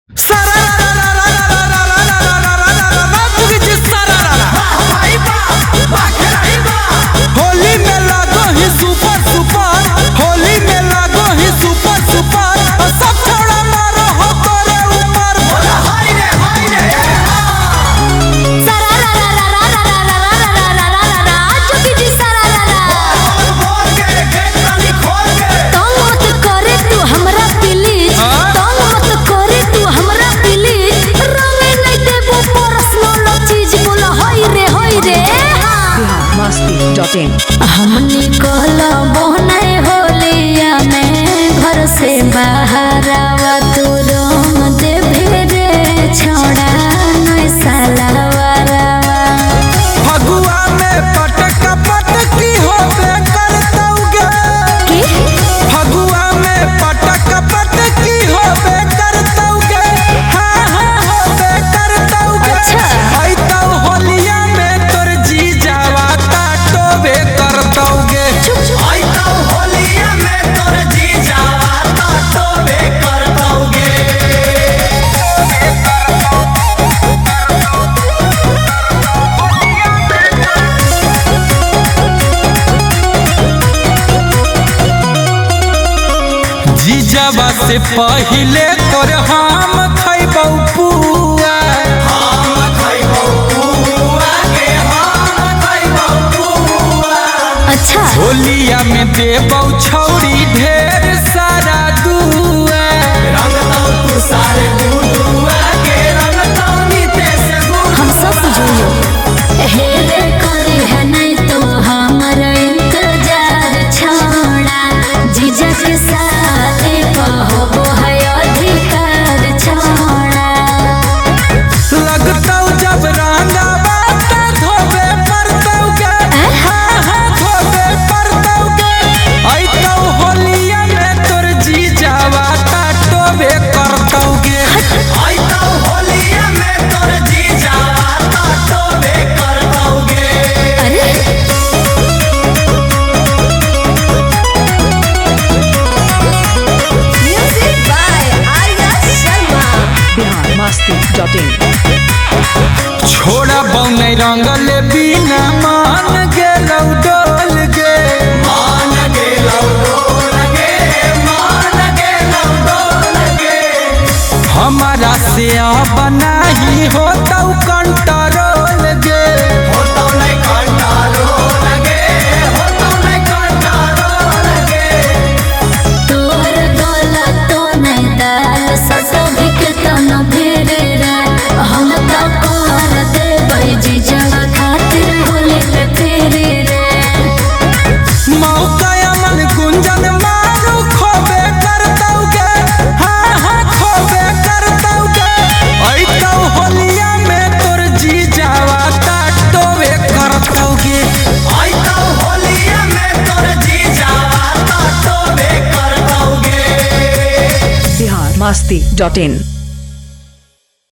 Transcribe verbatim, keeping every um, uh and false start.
होली में लागो ही super super, Holi में लागो ही सुपर सुपर, सब छोड़ा मारो हो तोरे ऊपर। बोला हाय रे हाय रे सारा रा रा रा रा रा रा रा रा रा रा रा रा चुकी जी सारा रा रा बोल बोल के गेट ताली खोल के। तंग मत करे तू हमरा प्लीज, तंग मत करे तू हमरा प्लीज, रंगे नहीं देबो पर्सनल चीज। बोला हाय रे हाय रे masti dot in हमनी कहला बोहने होलिया में घर से बाहर आवा तू रंग दे भेरे छोड़ा नहीं साला वारावा। फगुआ में पटक पटकी होबे करतौगे की फगुआ में पटक पटकी होबे करतौगे। हाँ हाँ होबे करतौगे। अच्छा। आई तो होलिया में तोर जी जावा टोबे करतौगे। आई तो होलिया में तोर जी जावा टोबे करतौगे। जीजावा से पहिले तोर हम खैबौ पुआ। हम खैबौ पुआ के हम खैबौ पुआ। अच्छा होलिया में देबौ छौरी ढेर सारा दुआ। रंग दौ तू सारे दुआ के रंग दौ नीते से गुड़। हम सब बुझियो हे रे करे है नहीं तो हमारा इंतजार छोड़ा। जीजा के साथे कहो है अधिकार छोड़ा। लगतौ जब रंगावा त धोबे परतौगे। हाँ हाँ धोबे परतौगे। अइतौ होलिया में तोर जी जावा टोबे करतौगे। अइतौ होलिया में तोर जी जावा टोबे करतौगे। अरे music by Arya Sharma. bihar masti dot in छोड़ा बौने रंगल बिना मान गेलौ डोल गे। मान गेलौ डोल गे मान गेलौ डोल गे। हमारा से अब नाही होतौ कंट्रोल गे। होतौ नहीं कंट्रोल गे होतौ नहीं कंट्रोल गे। तोर गला तो नहीं दाल ससो भिक तनो फेरे रे। हम तो कर दे भाई जीजा खातिर होले पे फेरे रे। मौका मन गुंजन मारू खोबे करतौगे। हाँ हाँ खोबे करतौगे। अइतौ होलिया में तोर जी जावा टोबे करतौगे। अइतौ होलिया में तोर जी जावा टोबे करतौगे। bihar masti dot in